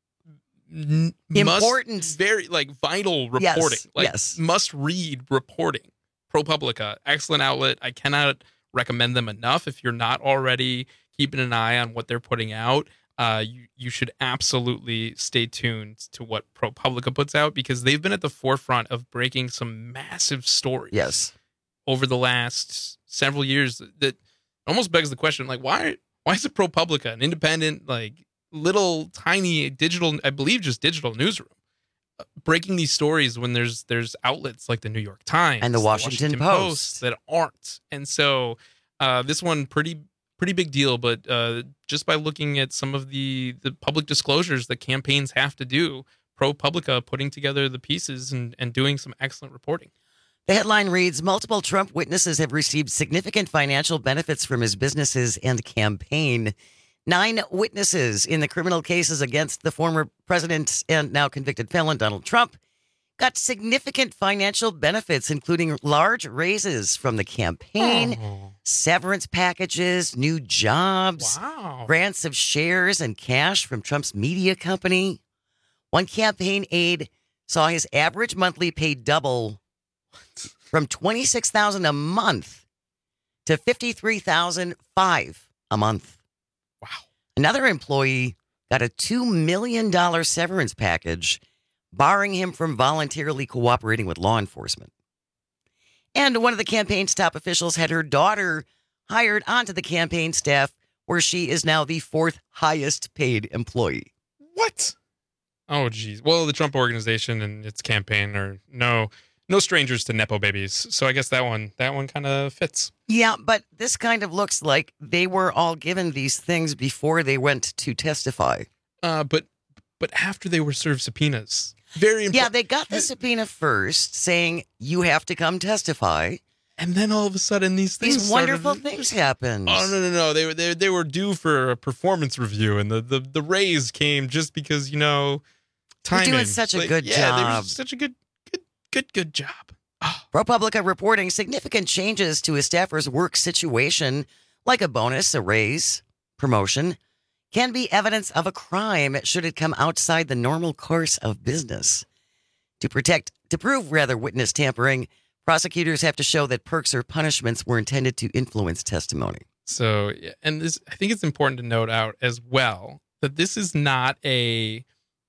important, very vital reporting. Must read reporting. ProPublica, excellent outlet. I cannot recommend them enough. If you're not already keeping an eye on what they're putting out, you should absolutely stay tuned to what ProPublica puts out, because they've been at the forefront of breaking some massive stories over the last several years that almost begs the question, why is it ProPublica, an independent, little tiny digital, I believe just digital newsroom, breaking these stories when there's outlets like the New York Times and the Washington Post that aren't. And so this one pretty big deal, but just by looking at some of the public disclosures that campaigns have to do, ProPublica putting together the pieces and doing some excellent reporting. The headline reads, multiple Trump witnesses have received significant financial benefits from his businesses and campaign. 9 witnesses in the criminal cases against the former president and now convicted felon Donald Trump got significant financial benefits, including large raises from the campaign, severance packages, new jobs, grants of shares and cash from Trump's media company. One campaign aide saw his average monthly pay double from $26,000 a month to $53,500 a month. Wow. Another employee got a $2 million severance package, barring him from voluntarily cooperating with law enforcement. And one of the campaign's top officials had her daughter hired onto the campaign staff, where she is now the 4th highest paid employee. What? Oh, geez. Well, the Trump organization and its campaign are no strangers to Nepo babies. So I guess that one kind of fits. Yeah, but this kind of looks like they were all given these things before they went to testify. But after they were served subpoenas. Very important. Yeah, they got the subpoena first saying you have to come testify. And then all of a sudden, these wonderful things happen. Oh no! They were due for a performance review, and the raise came just because timing. You're doing such a good job. Yeah, they were such a good job. ProPublica reporting significant changes to a staffer's work situation, like a bonus, a raise, promotion, can be evidence of a crime should it come outside the normal course of business. To prove witness tampering, prosecutors have to show that perks or punishments were intended to influence testimony. So, and I think it's important to note out as well that this is not a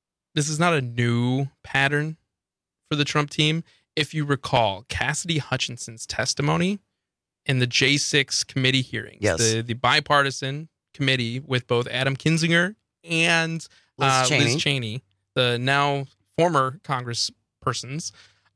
new pattern for the Trump team. If you recall, Cassidy Hutchinson's testimony in the J6 committee hearings, the bipartisan committee with both Adam Kinzinger and Liz Cheney, the now former congresspersons.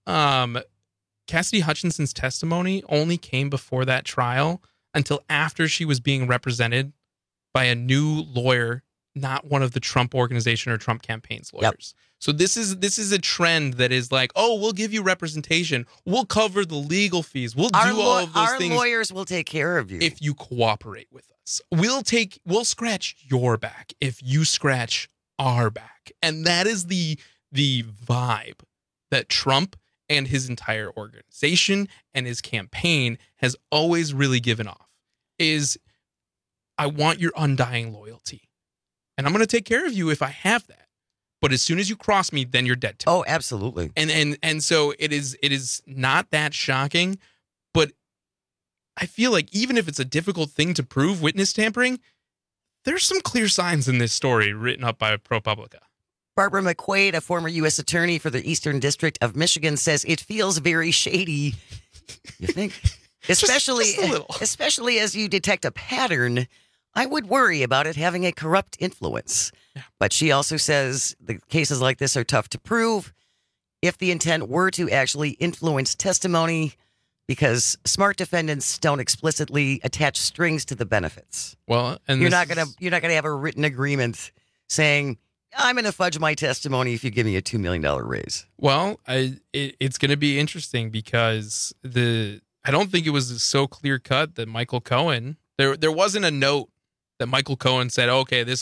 Cassidy Hutchinson's testimony only came before that trial until after she was being represented by a new lawyer, not one of the Trump organization or Trump campaign's lawyers. Yep. So this is a trend that is like, oh, we'll give you representation. We'll cover the legal fees. We'll do all of those things. Our lawyers will take care of you. If you cooperate with us. We'll scratch your back if you scratch our back. And that is the vibe that Trump and his entire organization and his campaign has always really given off. Is I want your undying loyalty. And I'm going to take care of you if I have that. But as soon as you cross me, then you're dead to me. Oh, absolutely. And so it is not that shocking, but I feel like even if it's a difficult thing to prove, witness tampering, there's some clear signs in this story written up by ProPublica. Barbara McQuaid, a former U.S. attorney for the Eastern District of Michigan, says it feels very shady. You think? Especially as you detect a pattern, I would worry about it having a corrupt influence. Yeah. But she also says the cases like this are tough to prove if the intent were to actually influence testimony, because smart defendants don't explicitly attach strings to the benefits. Well, and you're not gonna have a written agreement saying, I'm going to fudge my testimony if you give me a $2 million raise. Well, it's going to be interesting because I don't think it was so clear cut that Michael Cohen, there wasn't a note that Michael Cohen said, okay, this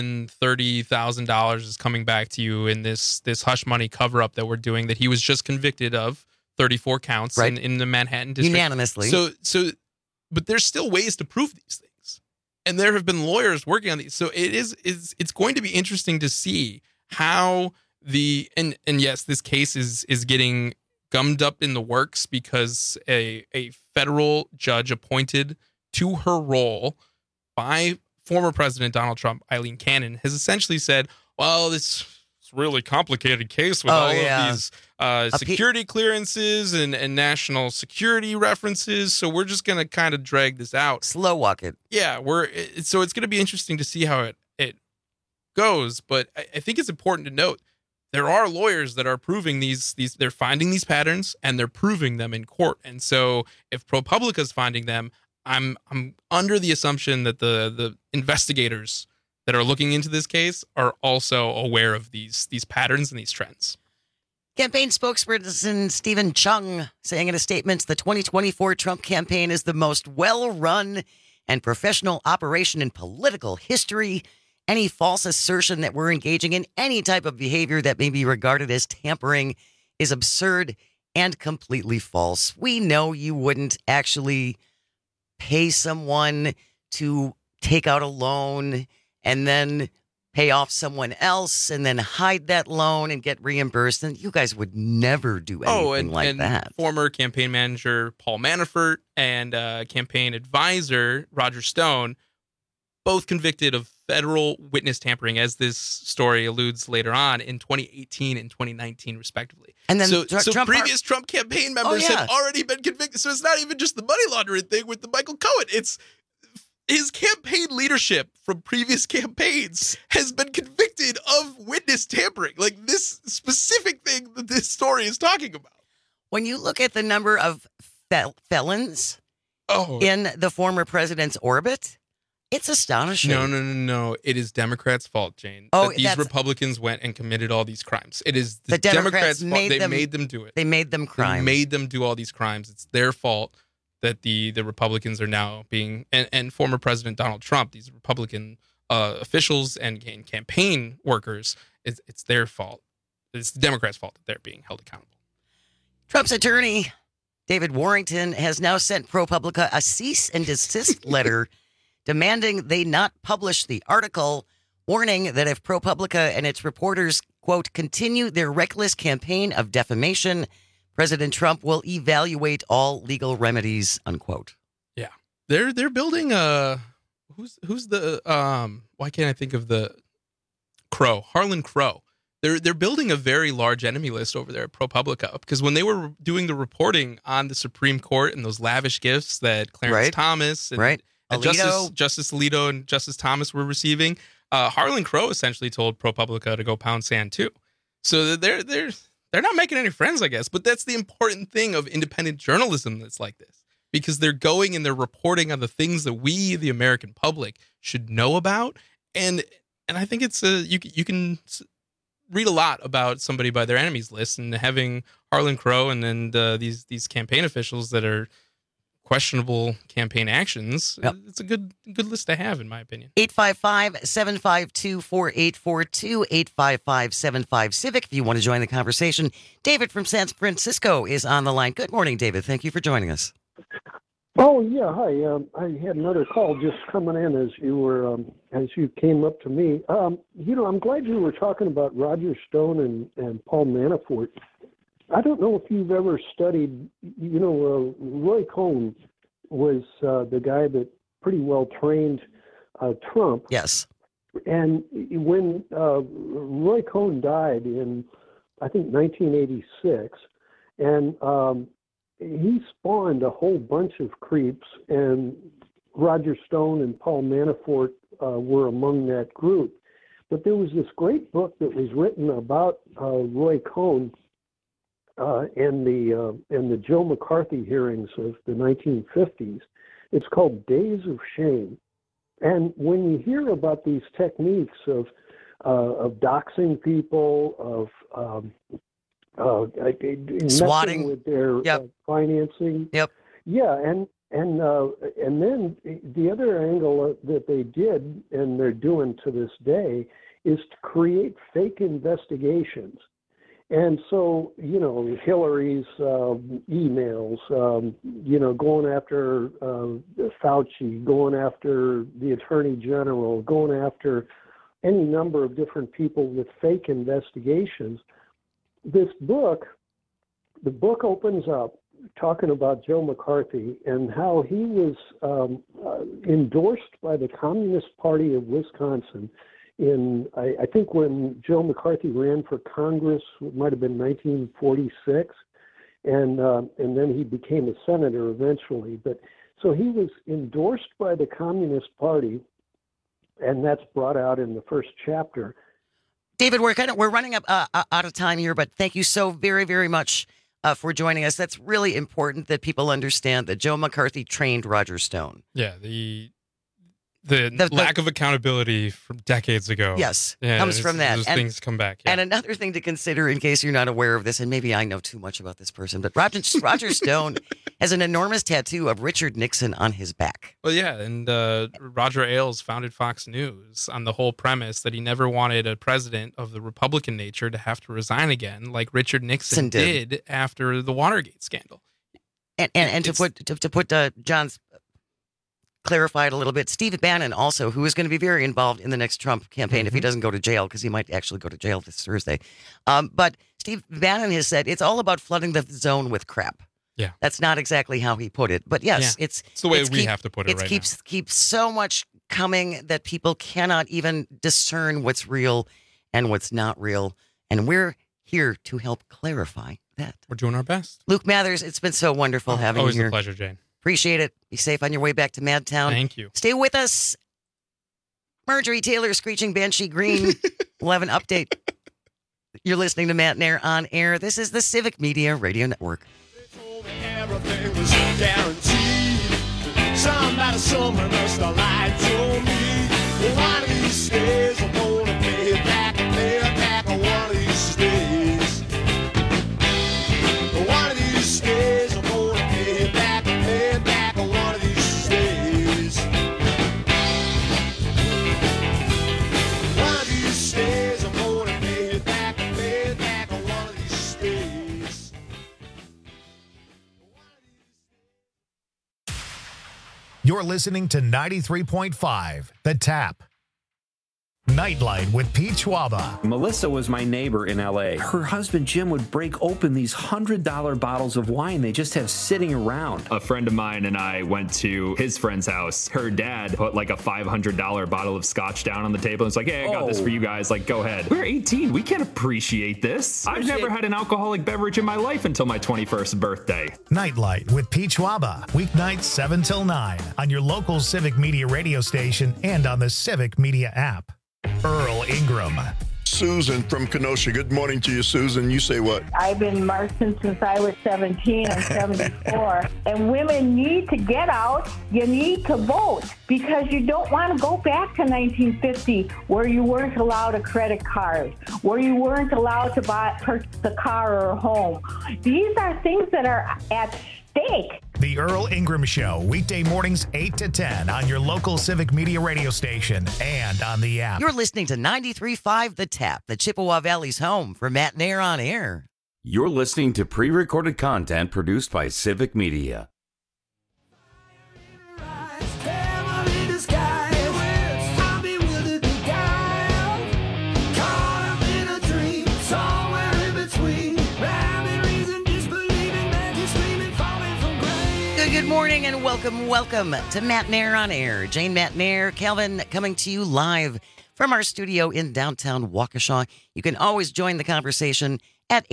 $130,000 is coming back to you in this hush money cover up that we're doing, that he was just convicted of 34 counts in the Manhattan district. Unanimously. But there's still ways to prove these things. And there have been lawyers working on these. So it's going to be interesting to see how and yes, this case is getting gummed up in the works because a federal judge appointed to her role by former President Donald Trump, Eileen Cannon, has essentially said, well, this really complicated case with all of these security clearances and national security references. So we're just going to kind of drag this out. Slow walk it. Yeah, so it's going to be interesting to see how it goes. But I think it's important to note there are lawyers that are proving these they're finding these patterns and they're proving them in court. And so if ProPublica is finding them, I'm under the assumption that the investigators that are looking into this case are also aware of these patterns and these trends. Campaign spokesperson Stephen Chung saying in a statement, the 2024 Trump campaign is the most well-run and professional operation in political history. Any false assertion that we're engaging in any type of behavior that may be regarded as tampering is absurd and completely false. We know you wouldn't actually pay someone to take out a loan and then pay off someone else and then hide that loan and get reimbursed. And you guys would never do anything like that. Former campaign manager Paul Manafort and campaign advisor Roger Stone, both convicted of federal witness tampering, as this story alludes later on, in 2018 and 2019, respectively. And then previous Trump campaign members have already been convicted. So it's not even just the money laundering thing with the Michael Cohen. It's his campaign leadership from previous campaigns has been convicted of witness tampering. Like this specific thing that this story is talking about. When you look at the number of felons in the former president's orbit, it's astonishing. No. It is Democrats' fault, Jane. That these Republicans went and committed all these crimes. It is the Democrats' fault. They made them do it. They made them crime. They made them do all these crimes. It's their fault. that the Republicans are now being, and former President Donald Trump, these Republican officials and campaign workers, it's their fault. It's the Democrats' fault that they're being held accountable. Trump's attorney, David Warrington, has now sent ProPublica a cease and desist letter demanding they not publish the article, warning that if ProPublica and its reporters, quote, continue their reckless campaign of defamation, President Trump will evaluate all legal remedies, unquote. Yeah. They're building a who's the why can't I think of the Crow? Harlan Crow. They're building a very large enemy list over there at ProPublica, because when they were doing the reporting on the Supreme Court and those lavish gifts that Clarence Thomas and Justice Alito and Justice Thomas were receiving, Harlan Crow essentially told ProPublica to go pound sand too. So they're not making any friends, I guess. But that's the important thing of independent journalism that's like this, because they're going and they're reporting on the things that we, the American public, should know about. And I think it's you can read a lot about somebody by their enemies list, and having Harlan Crow and then these campaign officials that are questionable campaign actions. Yep. It's a good list to have, in my opinion. 855-752-4842, 855-75-CIVIC if you want to join the conversation. David from San Francisco is on the line. Good morning, David. Thank you for joining us. Oh, yeah. Hi. I had another call just coming in as you came up to me. I'm glad you were talking about Roger Stone and Paul Manafort. I don't know if you've ever studied, Roy Cohn was the guy that pretty well trained Trump. Yes. And when Roy Cohn died in, I think, 1986, and he spawned a whole bunch of creeps, and Roger Stone and Paul Manafort were among that group. But there was this great book that was written about Roy Cohn and the Joe McCarthy hearings of the 1950s. It's called Days of Shame. And when you hear about these techniques of doxing people, of swatting with their financing, yeah, and then the other angle that they did and they're doing to this day is to create fake investigations. And so, Hillary's emails, going after Fauci, going after the Attorney General, going after any number of different people with fake investigations. The book opens up talking about Joe McCarthy and how he was endorsed by the Communist Party of Wisconsin in, I think, when Joe McCarthy ran for Congress, it might have been 1946, and then he became a senator eventually. But so he was endorsed by the Communist Party, and that's brought out in the first chapter. David, we're running up out of time here, but thank you so very, very much for joining us. That's really important that people understand that Joe McCarthy trained Roger Stone. Yeah, the lack of accountability from decades ago. Yes, comes from that. Those things come back. Yeah. And another thing to consider, in case you're not aware of this, and maybe I know too much about this person, but Roger Stone has an enormous tattoo of Richard Nixon on his back. Well, yeah, and Roger Ailes founded Fox News on the whole premise that he never wanted a president of the Republican nature to have to resign again, like Richard Nixon did after the Watergate scandal. And to put John's clarified a little bit, Steve Bannon also, who is going to be very involved in the next Trump campaign if he doesn't go to jail, because he might actually go to jail this Thursday. But Steve Bannon has said it's all about flooding the zone with crap. Yeah, that's not exactly how he put it, but yes, it's the way we have to put it. It keeps so much coming that people cannot even discern what's real and what's not real, and we're here to help clarify that. We're doing our best. Luke Mathers, it's been so wonderful having you here. Always a pleasure, Jane. Appreciate it. Be safe on your way back to Madtown. Thank you. Stay with us. Marjorie Taylor, Screeching Banshee Green. We'll have an update. You're listening to Matt and Air on air. This is the Civic Media Radio Network. Everything was guaranteed. Somebody, someone must have lied to me. One of these days, I'm gonna pay it back. One of these days. One of these days, I'm gonna pay it back. You're listening to 93.5 The Tap. Nightlight with Pete Schwaba. Melissa was my neighbor in L.A. Her husband, Jim, would break open these $100 bottles of wine they just have sitting around. A friend of mine and I went to his friend's house. Her dad put like a $500 bottle of scotch down on the table and was like, hey, I got this for you guys. Like, go ahead. We're 18. We can't appreciate this. I've never had an alcoholic beverage in my life until my 21st birthday. Nightlight with Pete Schwaba. Weeknights 7 till 9 on your local Civic Media radio station and on the Civic Media app. Earl Ingram. Susan from Kenosha. Good morning to you, Susan. You say what? I've been marching since I was 17. I'm 74. And women need to get out. You need to vote because you don't want to go back to 1950 where you weren't allowed a credit card, where you weren't allowed to purchase a car or a home. These are things that are at stake. The Earl Ingram Show, weekday mornings 8 to 10 on your local Civic Media radio station and on the app. You're listening to 93.5 The Tap, the Chippewa Valley's home for Matt Nair on Air. You're listening to pre-recorded content produced by Civic Media. Good morning and welcome to Matt Nair on Air. Jane Matt Nair, Calvin coming to you live from our studio in downtown Waukesha. You can always join the conversation at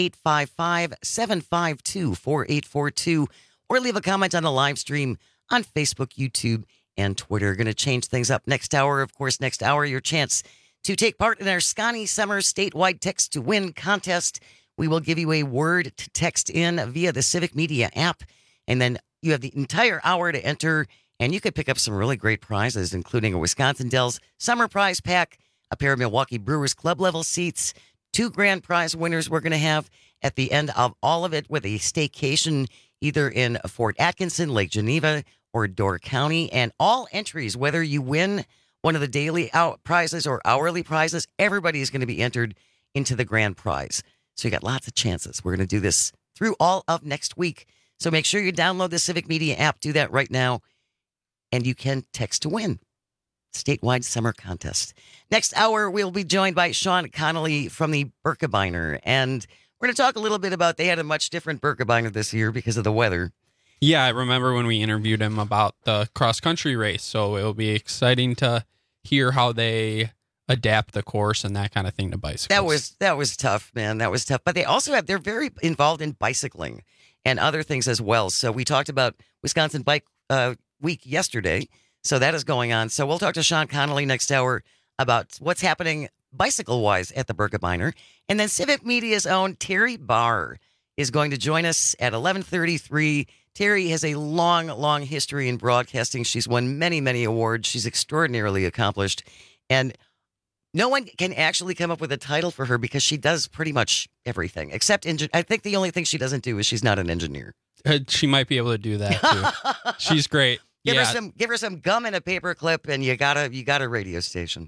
855-752-4842 or leave a comment on the live stream on Facebook, YouTube, and Twitter. Going to change things up next hour. Of course, next hour, your chance to take part in our Scotty Summer statewide text to win contest. We will give you a word to text in via the Civic Media app, and then you have the entire hour to enter, and you could pick up some really great prizes, including a Wisconsin Dells Summer Prize Pack, a pair of Milwaukee Brewers Club level seats, 2 grand prize winners we're going to have at the end of all of it with a staycation either in Fort Atkinson, Lake Geneva, or Door County. And all entries, whether you win one of the daily prizes or hourly prizes, everybody is going to be entered into the grand prize. So you got lots of chances. We're going to do this through all of next week. So make sure you download the Civic Media app. Do that right now. And you can text to win. Statewide Summer Contest. Next hour, we'll be joined by Sean Connolly from the Birkebeiner. And we're going to talk a little bit about, they had a much different Birkebeiner this year because of the weather. Yeah, I remember when we interviewed him about the cross-country race. So it'll be exciting to hear how they adapt the course and that kind of thing to bicycles. That was tough, man. That was tough. But they're very involved in bicycling and other things as well. So we talked about Wisconsin Bike Week yesterday. So that is going on. So we'll talk to Sean Connolly next hour about what's happening bicycle-wise at the Birkebeiner. And then Civic Media's own Terry Barr is going to join us at 11:33. Terry has a long, long history in broadcasting. She's won many, many awards. She's extraordinarily accomplished. And no one can actually come up with a title for her because she does pretty much everything except I think the only thing she doesn't do is she's not an engineer. She might be able to do that too. She's great. Give her some gum and a paper clip, and you got a radio station.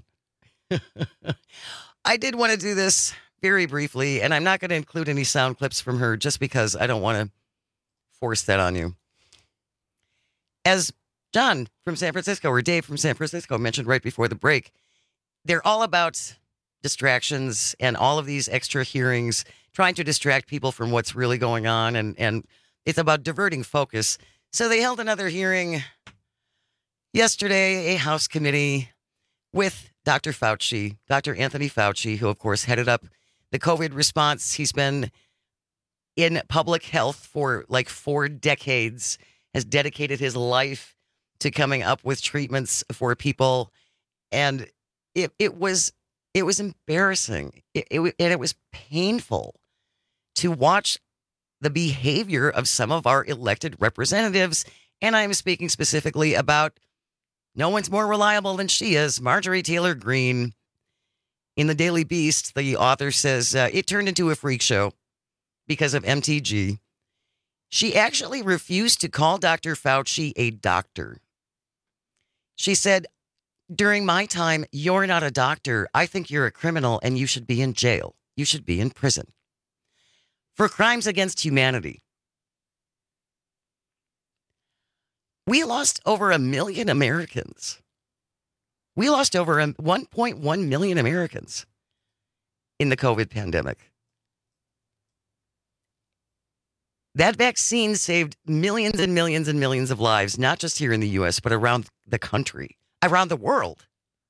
I did want to do this very briefly, and I'm not going to include any sound clips from her just because I don't want to force that on you. As John from San Francisco or Dave from San Francisco mentioned right before the break, they're all about distractions and all of these extra hearings, trying to distract people from what's really going on. And it's about diverting focus. So they held another hearing yesterday, a House committee with Dr. Fauci, Dr. Anthony Fauci, who, of course, headed up the COVID response. He's been in public health for like 4 decades, has dedicated his life to coming up with treatments for people. And it was embarrassing. It was painful to watch the behavior of some of our elected representatives. And I'm speaking specifically about no one's more reliable than she is, Marjorie Taylor Greene. In the Daily Beast, the author says it turned into a freak show because of MTG. She actually refused to call Dr. Fauci a doctor. She said, during my time, you're not a doctor. I think you're a criminal and you should be in jail. You should be in prison for crimes against humanity. We lost over 1 million Americans. We lost over 1.1 million Americans in the COVID pandemic. That vaccine saved millions and millions and millions of lives, not just here in the U.S., but around the country, around the world.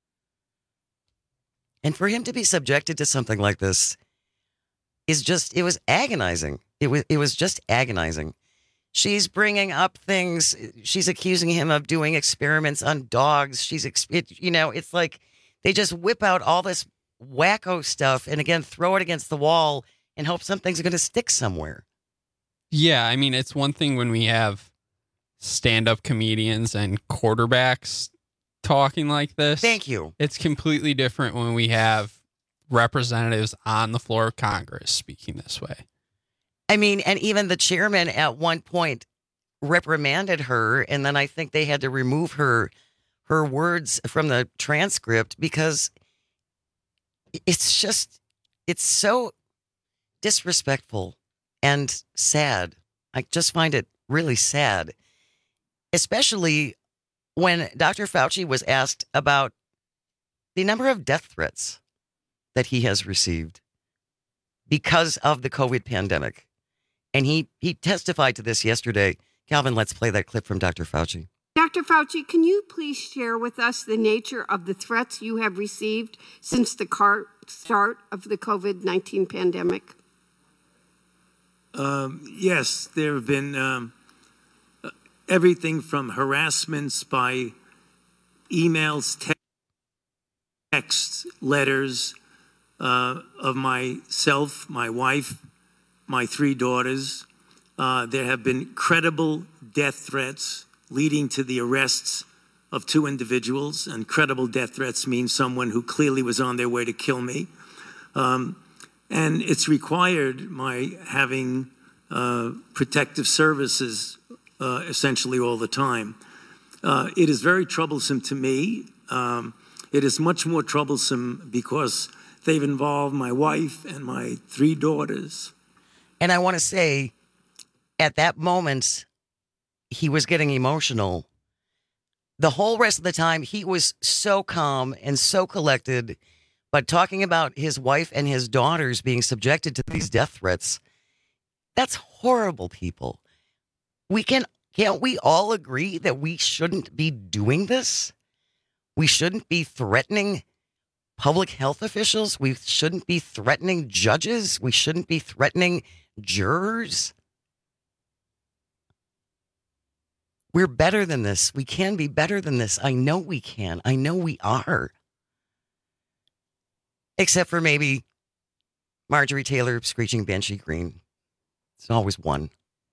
And for him to be subjected to something like this it was agonizing. It was just agonizing. She's bringing up things. She's accusing him of doing experiments on dogs. It's like they just whip out all this wacko stuff and again, throw it against the wall and hope something's going to stick somewhere. Yeah. I mean, it's one thing when we have stand-up comedians and quarterbacks talking like this. Thank you. It's completely different when we have representatives on the floor of Congress speaking this way. I mean, and even the chairman at one point reprimanded her, and then I think they had to remove her words from the transcript because it's so disrespectful and sad. I just find it really sad, especially when Dr. Fauci was asked about the number of death threats that he has received because of the COVID pandemic. And he testified to this yesterday. Calvin, let's play that clip from Dr. Fauci. Dr. Fauci, can you please share with us the nature of the threats you have received since the start of the COVID-19 pandemic? Yes, there have been everything from harassments by emails, texts, letters of myself, my wife, my 3 daughters. There have been credible death threats leading to the arrests of 2 individuals. And credible death threats mean someone who clearly was on their way to kill me. And it's required my having protective services essentially all the time. It is very troublesome to me. It is much more troublesome because they've involved my wife and my 3 daughters. And I want to say, at that moment, he was getting emotional. The whole rest of the time, he was so calm and so collected. But talking about his wife and his daughters being subjected to these death threats, that's horrible, people. Can't we all agree that we shouldn't be doing this? We shouldn't be threatening public health officials. We shouldn't be threatening judges. We shouldn't be threatening jurors. We're better than this. We can be better than this. I know we can. I know we are. Except for maybe Marjorie Taylor screeching Banshee Green. It's always one.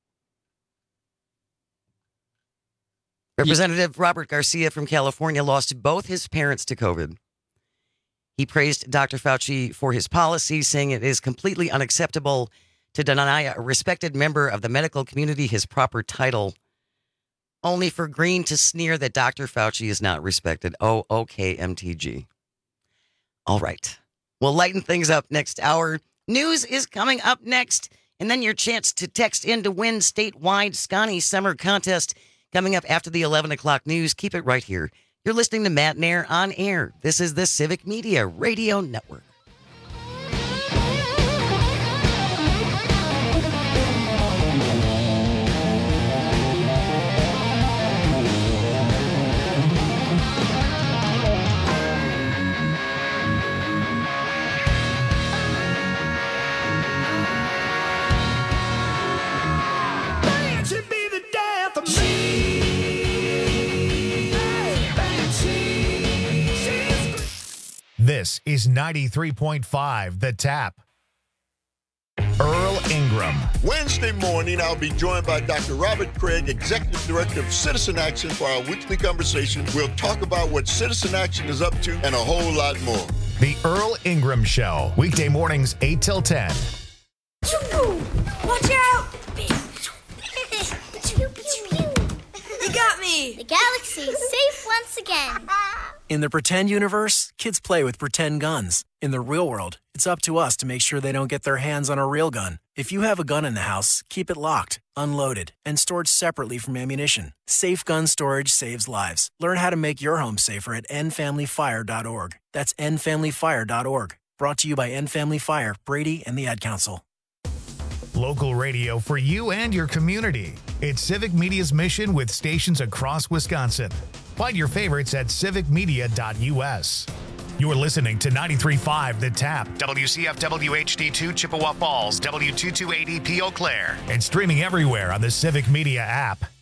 Representative Robert Garcia from California lost both his parents to COVID. He praised Dr. Fauci for his policy, saying it is completely unacceptable to deny a respected member of the medical community his proper title, only for Green to sneer that Dr. Fauci is not respected. Oh, okay, MTG. All right. We'll lighten things up next hour. News is coming up next, and then your chance to text in to win statewide Scotty Summer Contest coming up after the 11 o'clock news. Keep it right here. You're listening to Matt Nair on air. This is the Civic Media Radio Network. This is 93.5 The Tap. Earl Ingram. Wednesday morning, I'll be joined by Dr. Robert Craig, Executive Director of Citizen Action, for our weekly conversation. We'll talk about what Citizen Action is up to and a whole lot more. The Earl Ingram Show, weekday mornings 8 till 10. Watch out! Pew, pew, pew. You got me! The galaxy is safe once again. In the pretend universe, kids play with pretend guns. In the real world, it's up to us to make sure they don't get their hands on a real gun. If you have a gun in the house, keep it locked, unloaded, and stored separately from ammunition. Safe gun storage saves lives. Learn how to make your home safer at endfamilyfire.org. That's endfamilyfire.org. Brought to you by End Family Fire, Brady, and the Ad Council. Local radio for you and your community. It's Civic Media's mission with stations across Wisconsin. Find your favorites at civicmedia.us. You're listening to 93.5 The Tap, WCFW HD2 Chippewa Falls, W228EP Eau Claire, and streaming everywhere on the Civic Media app.